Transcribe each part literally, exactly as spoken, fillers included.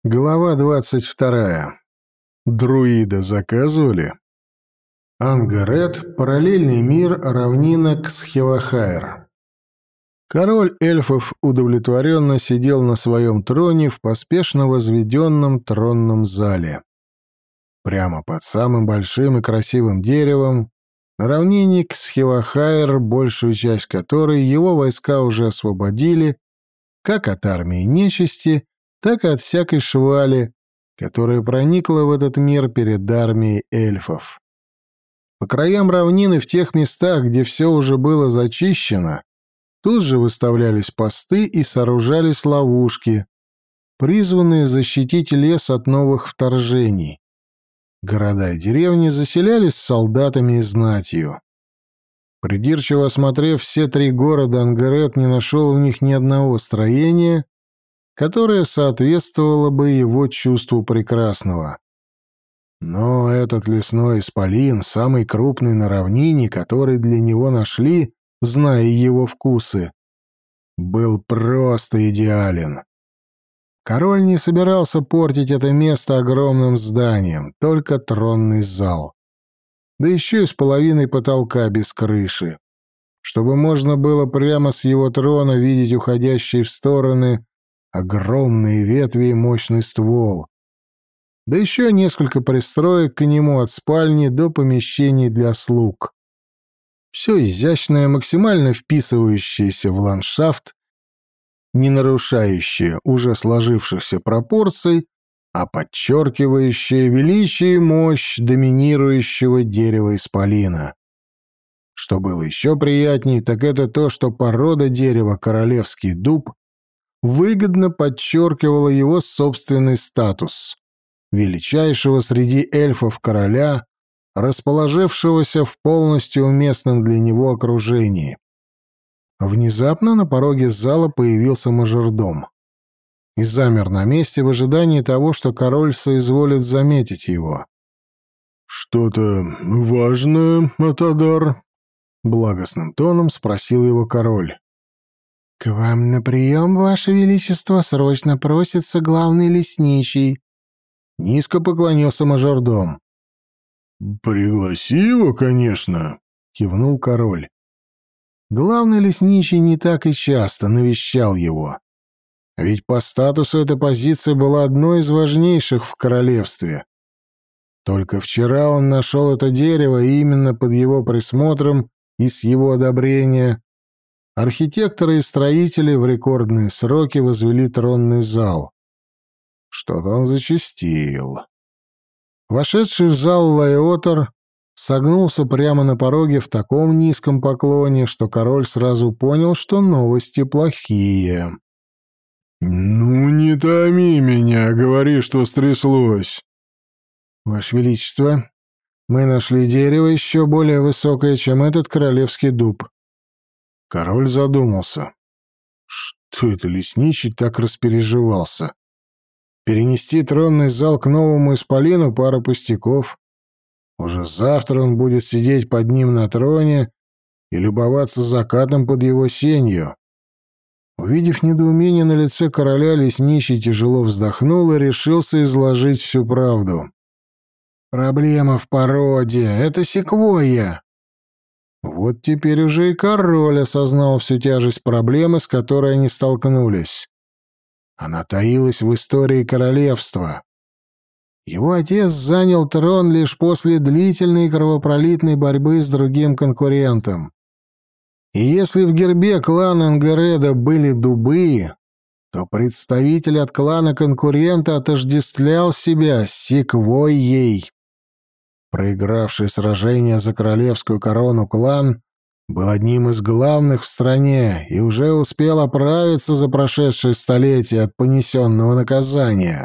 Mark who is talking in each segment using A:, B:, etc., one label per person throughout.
A: Глава двадцать вторая. Друида заказывали? Ангарет, параллельный мир, равнинок Схевахайр. Король эльфов удовлетворенно сидел на своем троне в поспешно возведенном тронном зале. Прямо под самым большим и красивым деревом, на равнине Схевахайр, большую часть которой его войска уже освободили, как от армии нечисти, так и от всякой швали, которая проникла в этот мир перед армией эльфов. По краям равнины, в тех местах, где все уже было зачищено, тут же выставлялись посты и сооружались ловушки, призванные защитить лес от новых вторжений. Города и деревни заселялись солдатами и знатью. Придирчиво осмотрев все три города, Ангарет не нашел в них ни одного строения, которое соответствовало бы его чувству прекрасного. Но этот лесной исполин, самый крупный на равнине, который для него нашли, зная его вкусы, был просто идеален. Король не собирался портить это место огромным зданием, только тронный зал. Да еще и с половиной потолка без крыши, чтобы можно было прямо с его трона видеть уходящие в стороны огромные ветви и мощный ствол. Да еще несколько пристроек к нему от спальни до помещений для слуг. Все изящное, максимально вписывающееся в ландшафт, не нарушающее уже сложившихся пропорций, а подчеркивающее величие и мощь доминирующего дерева исполина. Что было еще приятней, так это то, что порода дерева королевский дуб выгодно подчеркивала его собственный статус величайшего среди эльфов короля, расположившегося в полностью уместном для него окружении. Внезапно на пороге зала появился мажордом и замер на месте в ожидании того, что король соизволит заметить его. «Что-то важное, Атадар?» — благостным тоном спросил его король.
B: «К вам на прием, Ваше Величество, срочно просится главный лесничий», — низко поклонился мажордом.
A: «Пригласи его, конечно», — кивнул король.
B: Главный лесничий не так и часто навещал его.
A: Ведь по статусу эта позиция была одной из важнейших в королевстве. Только вчера он нашел это дерево, и именно под его присмотром и с его одобрения архитекторы и строители в рекордные сроки возвели тронный зал. Что-то он зачастил. Вошедший в зал Лайотар согнулся прямо на пороге в таком низком поклоне, что король сразу понял, что новости плохие. «Ну, не томи меня, говори, что стряслось».
B: «Ваше Величество, мы нашли дерево еще более высокое, чем этот королевский дуб».
A: Король задумался. Что это лесничий так распереживался? Перенести тронный зал к новому исполину — пара пустяков. Уже завтра он будет сидеть под ним на троне и любоваться закатом под его сенью. Увидев недоумение на лице короля, лесничий тяжело вздохнул и решился изложить всю правду.
B: «Проблема в породе. Это секвойя».
A: Вот теперь уже и король осознал всю тяжесть проблемы, с которой они столкнулись. Она таилась в истории королевства. Его отец занял трон лишь после длительной кровопролитной борьбы с другим конкурентом. И если в гербе клана Ангареда были дубы, то представитель от клана конкурента отождествлял себя с секвойей. Проигравший сражение за королевскую корону клан был одним из главных в стране и уже успел оправиться за прошедшее столетие от понесенного наказания.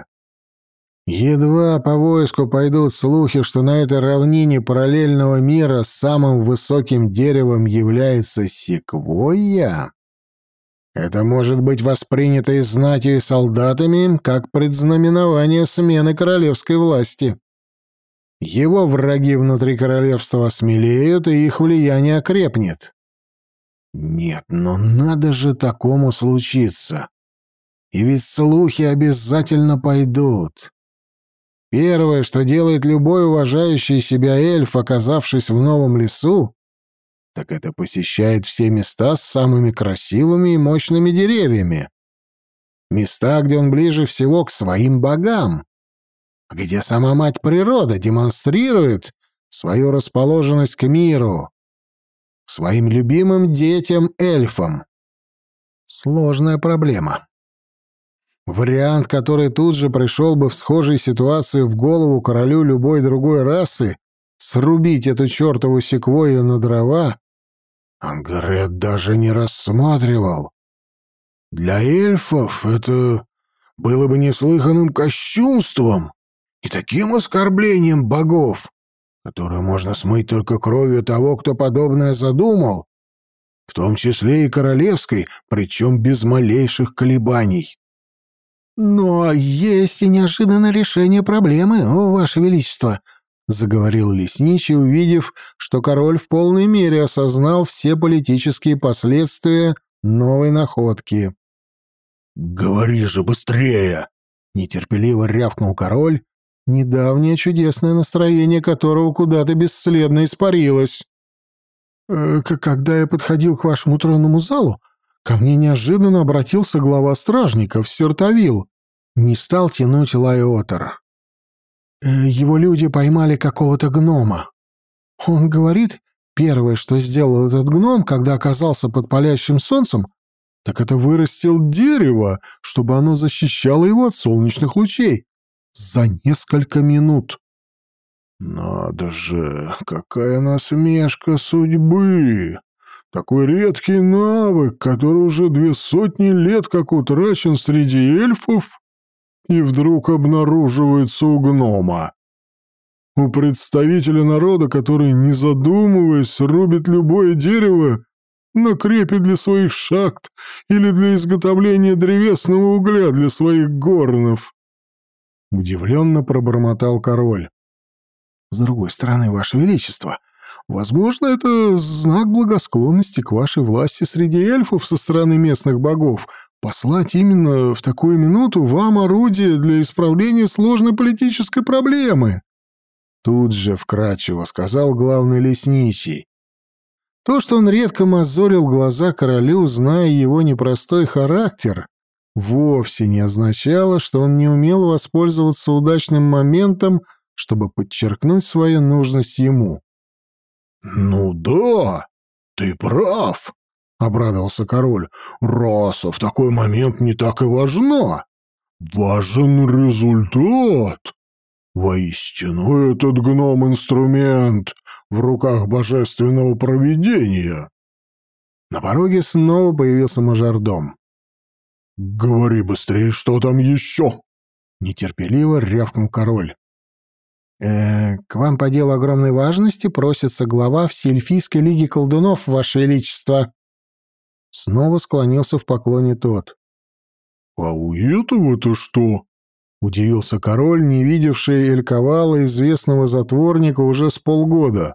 A: Едва по войску пойдут слухи, что на этой равнине параллельного мира самым высоким деревом является секвойя, это может быть воспринято и знатью, и солдатами как предзнаменование смены королевской власти. Его враги внутри королевства осмелеют, и их влияние окрепнет. Нет, но надо же такому случиться.
B: И ведь слухи обязательно пойдут. Первое, что делает любой уважающий себя эльф, оказавшись в новом лесу, так это посещает все места с самыми красивыми и мощными деревьями. Места, где он ближе всего к своим богам, где сама мать природа демонстрирует свою расположенность к миру, к своим любимым детям-эльфам. Сложная проблема. Вариант, который тут же пришел бы в схожей ситуации в голову королю любой другой расы, срубить эту чертову секвойю на дрова, Ангарет даже не рассматривал. Для эльфов это было бы неслыханным кощунством и таким оскорблением богов, которое можно смыть только кровью того, кто подобное задумал, в том числе и королевской, причем без малейших колебаний. «Но есть и неожиданное решение проблемы, о, Ваше Величество», — заговорил лесничий, увидев, что король в полной мере осознал все политические последствия новой находки. «Говори же быстрее!» — нетерпеливо рявкнул король, недавнее чудесное настроение которого куда-то бесследно испарилось. «Э, «Когда я подходил к вашему тронному залу, ко мне неожиданно обратился глава стражников, Сертавил. Не стал тянуть Лайотер. Его люди поймали какого-то гнома. Он говорит, первое, что сделал этот гном, когда оказался под палящим солнцем, так это вырастил дерево, чтобы оно защищало его от солнечных лучей. За несколько минут». «Надо же, какая насмешка судьбы! Такой редкий навык, который уже две сотни лет как утрачен среди эльфов, и вдруг обнаруживается у гнома. У представителя народа, который, не задумываясь, рубит любое дерево на крепи для своих шахт или для изготовления древесного угля для своих горнов». Удивленно пробормотал король. «С другой стороны, Ваше Величество, возможно, это знак благосклонности к вашей власти среди эльфов со стороны местных богов послать именно в такую минуту вам орудие для исправления сложной политической проблемы». Тут же вкратчиво сказал главный лесничий. То, что он редко мозолил глаза королю, зная его непростой характер, вовсе не означало, что он не умел воспользоваться удачным моментом, чтобы подчеркнуть свою нужность ему. «Ну да, ты прав», — обрадовался король. «Раса в такой момент не так и важна. Важен результат. Воистину, этот гном-инструмент в руках божественного провидения». На пороге снова появился мажордом. «Говори быстрее, что там еще?» — нетерпеливо рявкнул король. «Э, «К вам по делу огромной важности просится глава Всеэльфийской лиги колдунов, Ваше Величество». Снова склонился в поклоне тот. «А у этого-то что?» — удивился король, не видевший Эльковала, известного затворника, уже с полгода.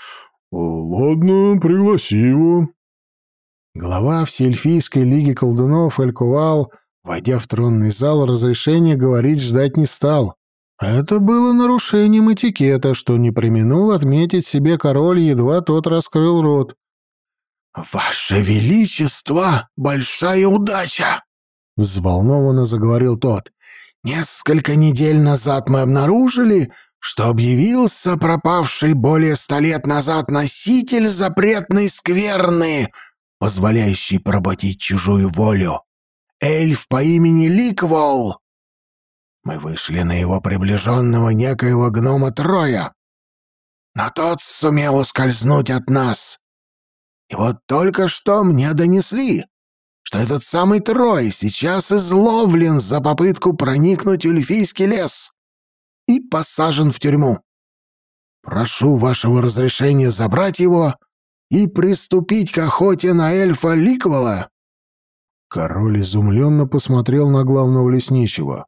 B: «Ладно, пригласи его». Глава Всеэльфийской лиги колдунов Эльковал, войдя в тронный зал, разрешения говорить ждать не стал. Это было нарушением этикета, что не преминул отметить себе король, едва тот раскрыл рот. «Ваше Величество, большая удача!» — взволнованно заговорил тот. «Несколько недель назад мы обнаружили, что объявился пропавший более ста лет назад носитель запретной скверны, позволяющий поработить чужую волю. Эльф по имени Ликвол. Мы вышли на его приближенного некоего гнома Троя, но тот сумел ускользнуть от нас. И вот только что мне донесли, что этот самый Трой сейчас изловлен за попытку проникнуть в эльфийский лес и посажен в тюрьму. Прошу вашего разрешения забрать его и приступить к охоте на эльфа Ликвола». Король изумленно посмотрел на главного лесничего.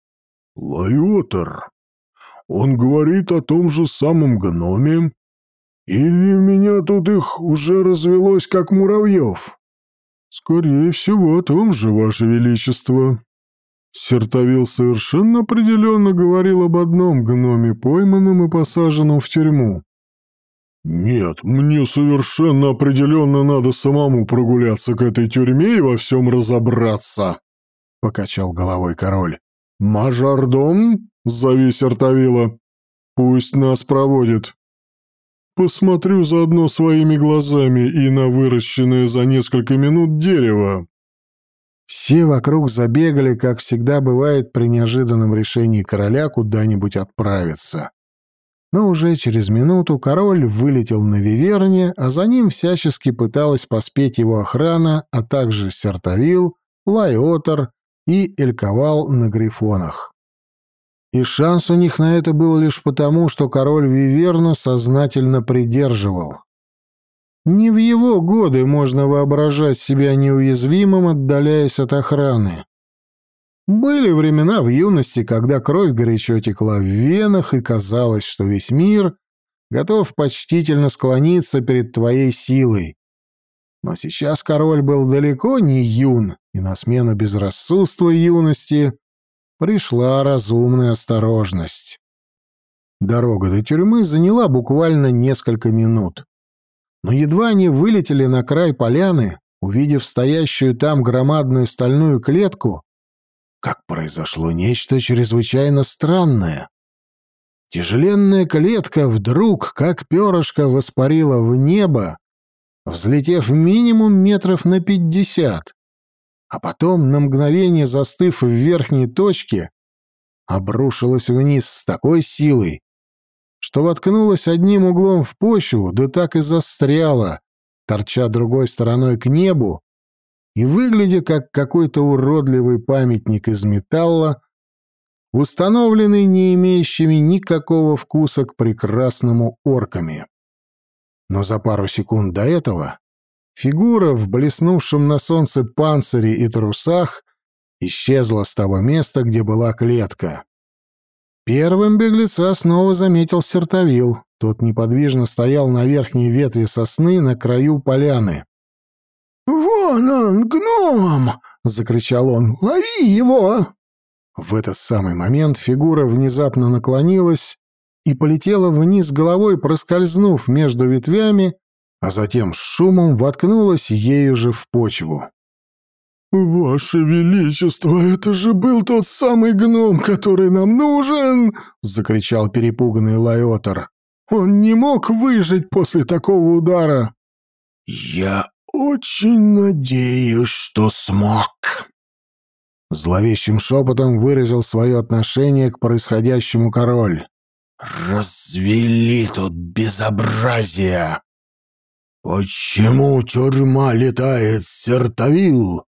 B: «Лайотер, он говорит о том же самом гноме? Или у меня тут их уже развелось, как муравьев?» «Скорее всего, о том же, Ваше Величество»,
A: Сертовил совершенно определенно говорил об одном гноме, пойманном и посаженном в тюрьму. «Нет, мне совершенно определенно надо самому прогуляться к этой тюрьме и во всем разобраться», — покачал головой король. «Мажордом, зови Сертовила. Пусть нас проводит. Посмотрю заодно своими глазами и на выращенное за несколько минут дерево». Все вокруг забегали, как всегда бывает при неожиданном решении короля куда-нибудь отправиться. Но уже через минуту король вылетел на виверне, а за ним всячески пыталась поспеть его охрана, а также Сертовил, Лайотар и Эльковал на грифонах. И шанс у них на это был лишь потому, что король виверна сознательно придерживал. Не в его годы можно воображать себя неуязвимым, отдаляясь от охраны. Были времена в юности, когда кровь горячо текла в венах, и казалось, что весь мир готов почтительно склониться перед твоей силой. Но сейчас король был далеко не юн, и на смену безрассудства юности пришла разумная осторожность. Дорога до тюрьмы заняла буквально несколько минут. Но едва они вылетели на край поляны, увидев стоящую там громадную стальную клетку, как произошло нечто чрезвычайно странное. Тяжеленная клетка вдруг, как перышко, воспарила в небо, взлетев минимум метров на пятьдесят, а потом, на мгновение застыв в верхней точке, обрушилась вниз с такой силой, что воткнулась одним углом в почву, да так и застряла, торча другой стороной к небу и выглядя как какой-то уродливый памятник из металла, установленный не имеющими никакого вкуса к прекрасному орками. Но за пару секунд до этого фигура в блеснувшем на солнце панцире и трусах исчезла с того места, где была клетка. Первым беглеца снова заметил Сертовил. Тот неподвижно стоял на верхней ветви сосны на краю поляны. «Вон он, гном!» — закричал он. «Лови его!» В этот самый момент фигура внезапно наклонилась и полетела вниз головой, проскользнув между ветвями, а затем с шумом воткнулась ею же в почву. «Ваше Величество, это же был тот самый гном, который нам нужен!» — закричал перепуганный Лайотар. «Он не мог выжить после такого удара!» «Я очень надеюсь, что смог!» Зловещим шепотом выразил свое отношение к происходящему король. «Развели тут безобразие! Почему тюрьма летает, Сертовил?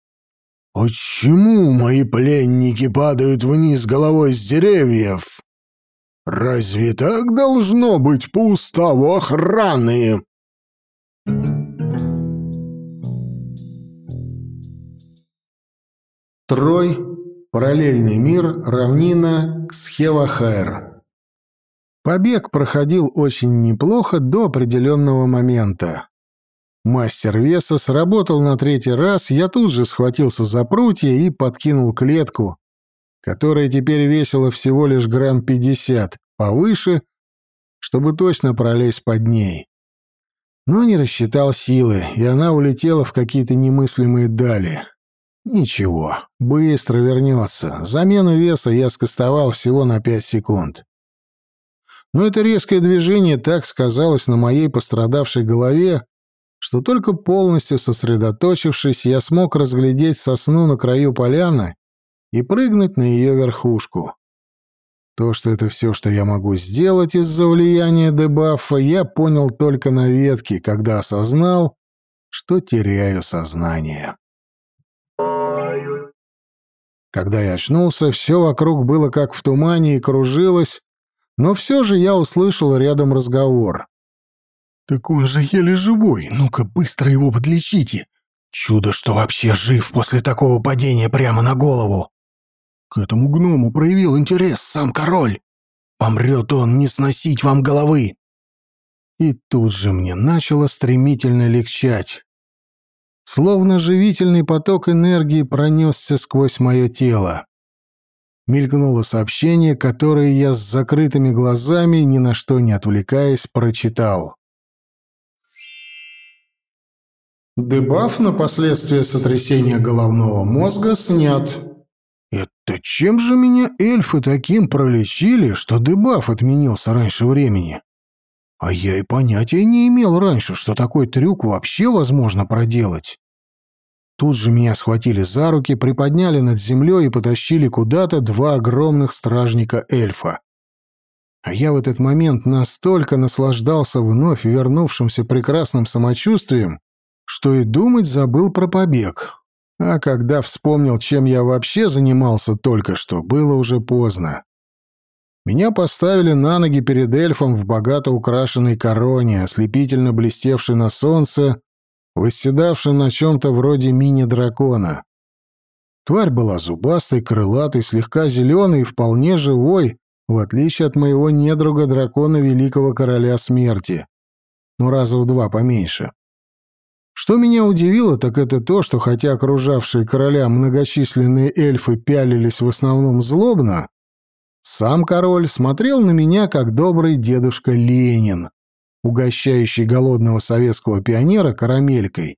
A: Почему мои пленники падают вниз головой с деревьев? Разве так должно быть по уставу охраны?» Трой. Параллельный мир. Равнина. Ксхевахаэр. Побег проходил очень неплохо до определенного момента. Мастер веса сработал на третий раз, я тут же схватился за прутья и подкинул клетку, которая теперь весила всего лишь грамм пятьдесят, повыше, чтобы точно пролезть под ней. Но не рассчитал силы, и она улетела в какие-то немыслимые дали. Ничего, быстро вернется. Замену веса я скостовал всего на пять секунд. Но это резкое движение так сказалось на моей пострадавшей голове, что только полностью сосредоточившись, я смог разглядеть сосну на краю поляны и прыгнуть на ее верхушку. То, что это все, что я могу сделать из-за влияния дебафа, я понял только на ветке, когда осознал, что теряю сознание. Когда я очнулся, все вокруг было как в тумане и кружилось, но все же я услышал рядом разговор. «Так он же еле живой, ну-ка быстро его подлечите! Чудо, что вообще жив после такого падения прямо на голову! К этому гному проявил интерес сам король! Помрет он, не сносить вам головы!» И тут же мне начало стремительно легчать. Словно живительный поток энергии пронесся сквозь мое тело.
B: мелькнуло сообщение, которое я с закрытыми глазами, ни на что не отвлекаясь, прочитал.
A: Дебаф на последствия сотрясения головного мозга снят.
B: Это чем же меня эльфы таким пролечили, что дебаф отменился раньше времени? А я и понятия не имел раньше, что такой трюк вообще возможно проделать. Тут же меня схватили за руки, приподняли над землей и потащили куда-то два огромных стражника эльфа. А я в этот момент настолько наслаждался вновь вернувшимся прекрасным самочувствием, что и думать забыл про побег. А когда вспомнил, чем я вообще занимался только что, было уже поздно. Меня поставили на ноги перед эльфом в богато украшенной короне, ослепительно блестевшей на солнце, восседавшим на чем-то вроде мини-дракона. Тварь была зубастой, крылатой, слегка зеленой и вполне живой, в отличие от моего недруга-дракона Великого Короля Смерти, но раза в два поменьше. Что меня удивило, так это то, что хотя окружавшие короля многочисленные эльфы пялились в основном злобно, сам король смотрел на меня, как добрый дедушка Ленин, угощающий голодного советского пионера карамелькой.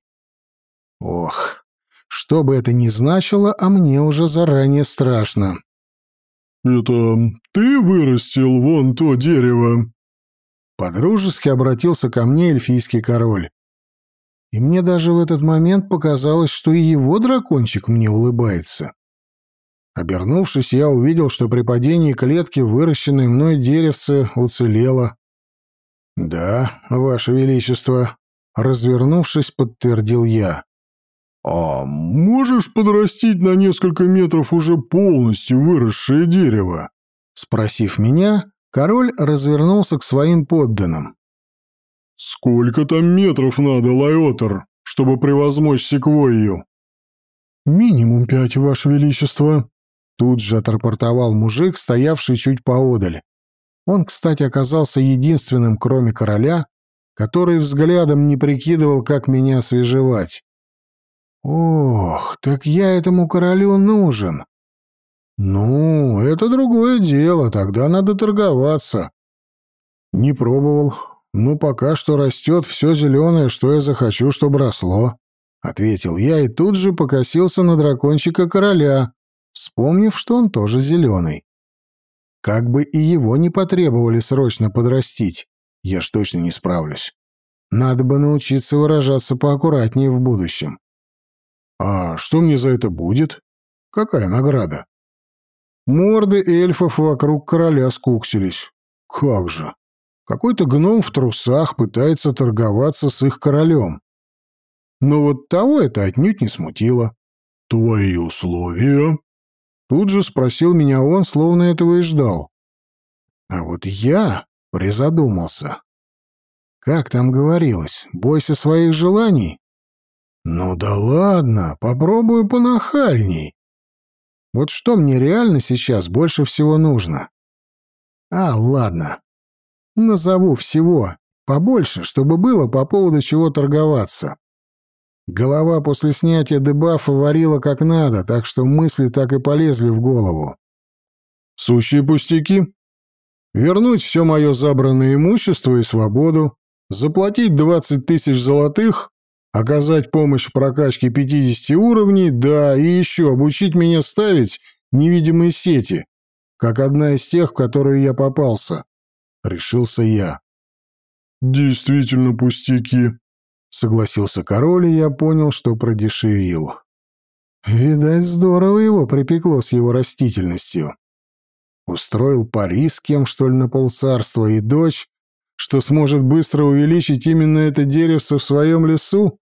B: Ох, что бы это ни значило, а мне уже заранее страшно.
C: «Это ты вырастил вон то дерево?»
B: Подружески обратился ко мне эльфийский король. И мне даже в этот момент показалось, что и его дракончик мне улыбается. Обернувшись, я увидел, что при падении клетки выращенное мной деревце уцелело. «Да, Ваше Величество», — развернувшись, подтвердил я.
C: «А можешь подрастить на несколько метров уже полностью выросшее дерево?»
B: Спросив меня, король развернулся к своим подданным.
C: «Сколько там метров надо, Лайотер, чтобы превозмочь секвойю?»
B: «Минимум пять, Ваше Величество», — тут же отрапортовал мужик, стоявший чуть поодаль. Он, кстати, оказался единственным, кроме короля, который взглядом не прикидывал, как меня освежевать. «Ох, так я этому королю нужен». «Ну, это другое дело, тогда надо торговаться». «Не пробовал, но пока что растет все зеленое, что я захочу, чтобы росло», — ответил я и тут же покосился на дракончика короля, вспомнив, что он тоже зеленый. Как бы и его не потребовали срочно подрастить, я ж точно не справлюсь. Надо бы научиться выражаться поаккуратнее в будущем. А что мне за это будет? Какая награда? Морды эльфов вокруг короля скуксились. Как же? Какой-то гном в трусах пытается торговаться с их королем. Но вот того это отнюдь не смутило.
C: «Твои условия?»
B: Тут же спросил меня он, словно этого и ждал. А вот я призадумался. Как там говорилось, бойся своих желаний? Ну да ладно, попробую понахальней. Вот что мне реально сейчас больше всего нужно? А, ладно. Назову всего побольше, чтобы было по поводу чего торговаться. Голова после снятия дебафа варила как надо, так что мысли так и полезли в голову. Сущие пустяки. Вернуть все мое забранное имущество и свободу, заплатить двадцать тысяч золотых, оказать помощь в прокачке пятидесяти уровней, да, и еще обучить меня ставить невидимые сети, как одна из тех, в которые я попался. Решился я.
C: «Действительно пустяки»,
B: — согласился король, и я понял, что продешевил. Видать, здорово его припекло с его растительностью. Устроил пари с кем, что ли, на полцарства, и дочь, что сможет быстро увеличить именно это деревце в своем лесу?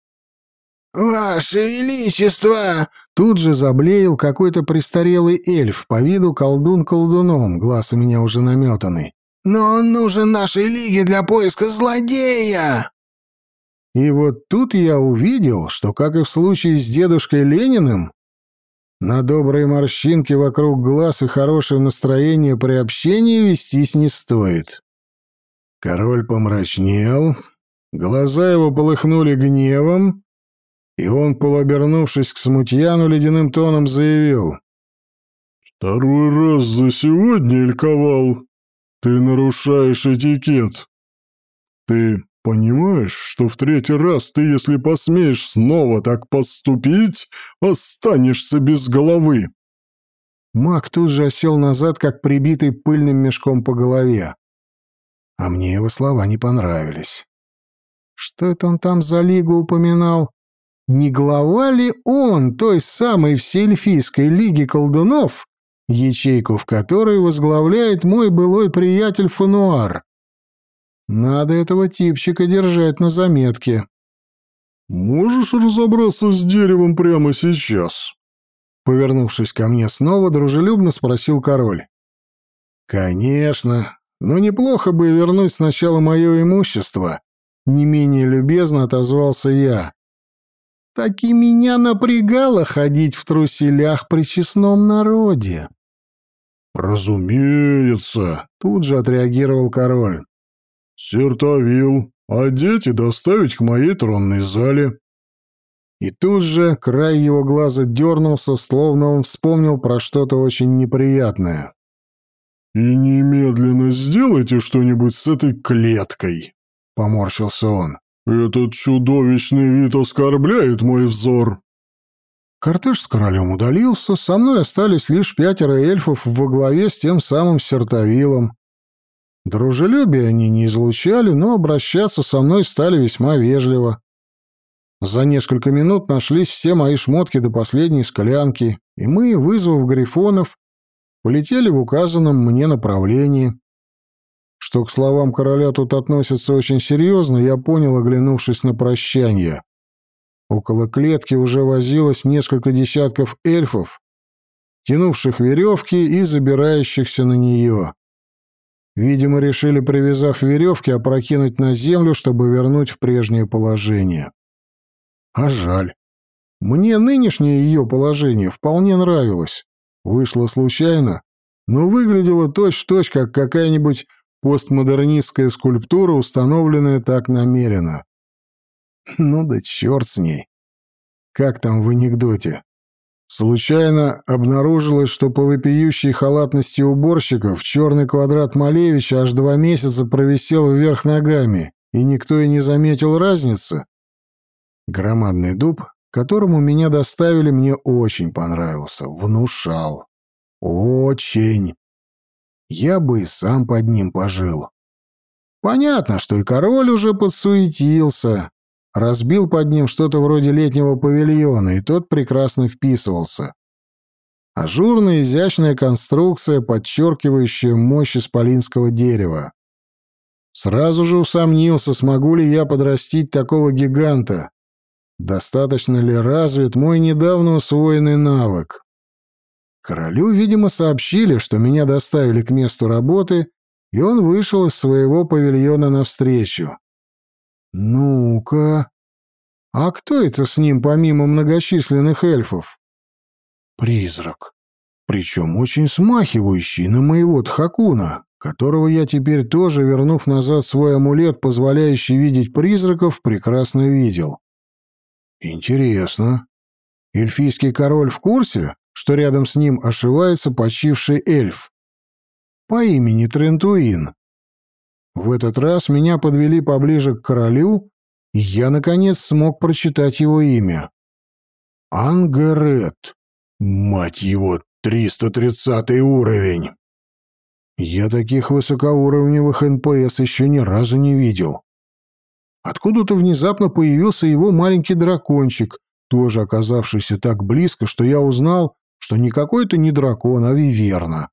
B: «Ваше Величество!» Тут же заблеял какой-то престарелый эльф, по виду колдун колдуном, глаз у меня уже наметанный. «Но он нужен нашей лиге для поиска злодея!» И вот тут я увидел, что, как и в случае с дедушкой Лениным, на добрые морщинки вокруг глаз и хорошее настроение при общении вестись не стоит. Король помрачнел, глаза его полыхнули гневом, и он, полуобернувшись к смутьяну, ледяным тоном заявил:
C: «Второй раз за сегодня, Эльковал, ты нарушаешь этикет. Ты понимаешь, что в третий раз ты, если посмеешь снова так поступить, останешься без головы?»
B: Маг тут же осел назад, как прибитый пыльным мешком по голове. А мне его слова не понравились. Что это он там за лигу упоминал? Не глава ли он той самой всеэльфийской лиги колдунов, ячейку в которой возглавляет мой былой приятель Фануар? Надо этого типчика держать на заметке.
C: «Можешь разобраться с деревом прямо сейчас?»
B: Повернувшись ко мне снова, дружелюбно спросил король. «Конечно, но неплохо бы вернуть сначала мое имущество», — не менее любезно отозвался я. «Так и меня напрягало ходить в труселях при честном народе».
C: «Разумеется», —
B: тут же отреагировал король.
C: «Сертавил, одеть и доставить к моей тронной зале».
B: И тут же край его глаза дернулся, словно он вспомнил про что-то очень неприятное.
C: «И немедленно сделайте что-нибудь с этой клеткой», — поморщился он. «Этот чудовищный вид оскорбляет мой взор».
B: Кортеж с королем удалился, со мной остались лишь пятеро эльфов во главе с тем самым Сертавилом. Дружелюбие они не излучали, но обращаться со мной стали весьма вежливо. За несколько минут нашлись все мои шмотки до последней склянки, и мы, вызвав грифонов, полетели в указанном мне направлении. Что к словам короля тут относятся очень серьезно, я понял, оглянувшись на прощанье. Около клетки уже возилось несколько десятков эльфов, тянувших веревки и забирающихся на нее. Видимо, решили, привязав веревки, опрокинуть на землю, чтобы вернуть в прежнее положение. А жаль. Мне нынешнее ее положение вполне нравилось. Вышло случайно, но выглядело точь-в-точь, как какая-нибудь постмодернистская скульптура, установленная так намеренно. Ну да черт с ней. Как там в анекдоте? Случайно обнаружилось, что по вопиющей халатности уборщиков черный квадрат Малевича аж два месяца провисел вверх ногами, и никто и не заметил разницы. Громадный дуб, которому меня доставили, мне очень понравился, внушал. Очень. Я бы и сам под ним пожил. Понятно, что и король уже подсуетился, разбил под ним что-то вроде летнего павильона, и тот прекрасно вписывался. Ажурная изящная конструкция, подчеркивающая мощь исполинского дерева. Сразу же усомнился, смогу ли я подрастить такого гиганта. Достаточно ли развит мой недавно усвоенный навык? Королю, видимо, сообщили, что меня доставили к месту работы, и он вышел из своего павильона навстречу. Ну-ка, а кто это с ним, помимо многочисленных эльфов? Призрак, причем очень смахивающий на моего Тхакуна, которого я теперь тоже, вернув назад свой амулет, позволяющий видеть призраков, прекрасно видел. Интересно. Эльфийский король в курсе, что рядом с ним ошивается почивший эльф по имени Трентуин? В этот раз меня подвели поближе к королю, и я, наконец, смог прочитать его имя. Ангерет. Мать его, триста тридцатый уровень. Я таких высокоуровневых эн пэ эс еще ни разу не видел. Откуда-то внезапно появился его маленький дракончик, тоже оказавшийся так близко, что я узнал, что никакой это не дракон, а виверна.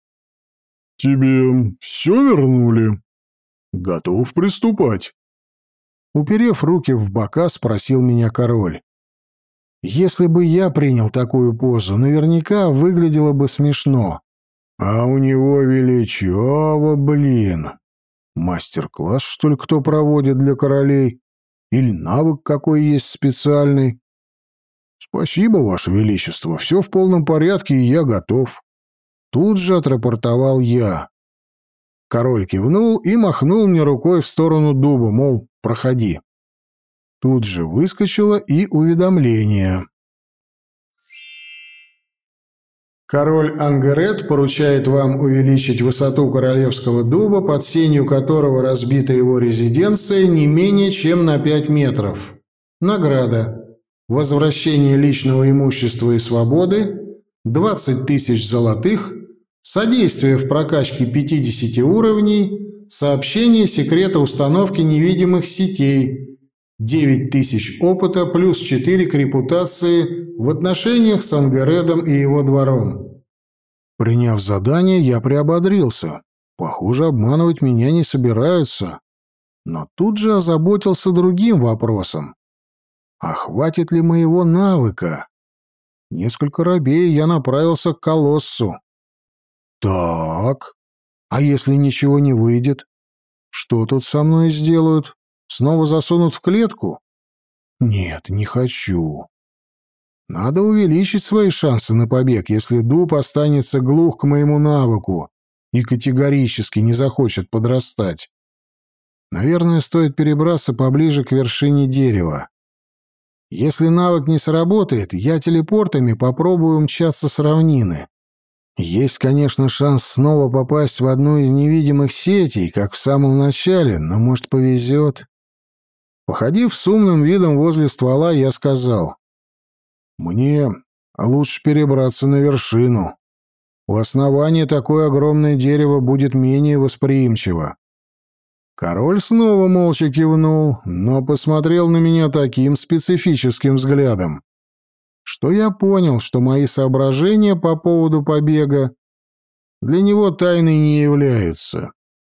C: «Тебе все вернули? Готов приступать?»
B: Уперев руки в бока, спросил меня король. Если бы я принял такую позу, наверняка выглядело бы смешно. А у него величаво, блин. Мастер-класс, что ли, кто проводит для королей? Или навык какой есть специальный? Спасибо, Ваше Величество, все в полном порядке, и я готов. Тут же отрапортовал я. Король кивнул и махнул мне рукой в сторону дуба, мол, проходи. Тут же выскочило и уведомление.
A: Король Ангерет поручает вам увеличить высоту королевского дуба, под сенью которого разбита его резиденция, не менее чем на пять метров. Награда. Возвращение личного имущества и свободы, двадцать тысяч золотых, содействие в прокачке пятидесяти уровней, сообщение секрета установки невидимых сетей, девять тысяч опыта плюс четыре к репутации в отношениях с Ангередом и его двором.
B: Приняв задание, я приободрился. Похоже, обманывать меня не собираются. Но тут же озаботился другим вопросом. А хватит ли моего навыка? Несколько рабей я направился к колоссу. Так, а если ничего не выйдет? Что тут со мной сделают? Снова засунут в клетку? Нет, не хочу. Надо увеличить свои шансы на побег, если дуб останется глух к моему навыку и категорически не захочет подрастать. Наверное, стоит перебраться поближе к вершине дерева. Если навык не сработает, я телепортами попробую умчаться с равнины. Есть, конечно, шанс снова попасть в одну из невидимых сетей, как в самом начале, но, может, повезет. Походив с умным видом возле ствола, я сказал: «Мне лучше перебраться на вершину. У основания такое огромное дерево будет менее восприимчиво». Король снова молча кивнул, но посмотрел на меня таким специфическим взглядом, что я понял, что мои соображения по поводу побега для него тайной не являются.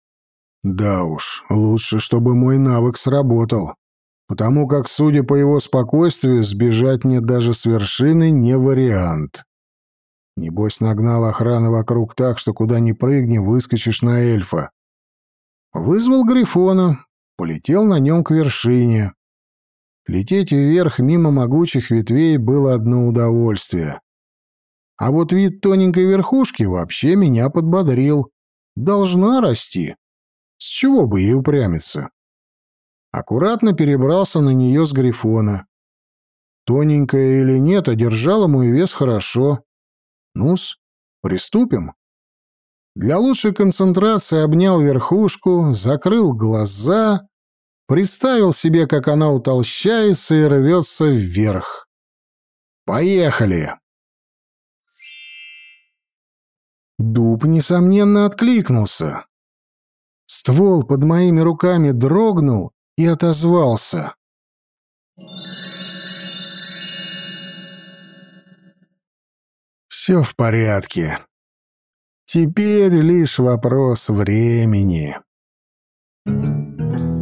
B: Да уж, лучше, чтобы мой навык сработал, потому как, судя по его спокойствию, сбежать мне даже с вершины не вариант. Небось, нагнал охрану вокруг так, что куда ни прыгни, выскочишь на эльфа. Вызвал Грифона, полетел на нем к вершине. Лететь вверх мимо могучих ветвей было одно удовольствие. А вот вид тоненькой верхушки вообще меня подбодрил. Должна расти. С чего бы ей упрямиться? Аккуратно перебрался на нее с Грифона. Тоненькая или нет, а держала мой вес хорошо. Ну-с, приступим. Для лучшей концентрации обнял верхушку, закрыл глаза, представил себе, как она утолщается и рвется вверх. Поехали! Дуб, несомненно, откликнулся. Ствол под моими руками дрогнул и отозвался. Все в порядке. Теперь лишь вопрос времени. Thank you.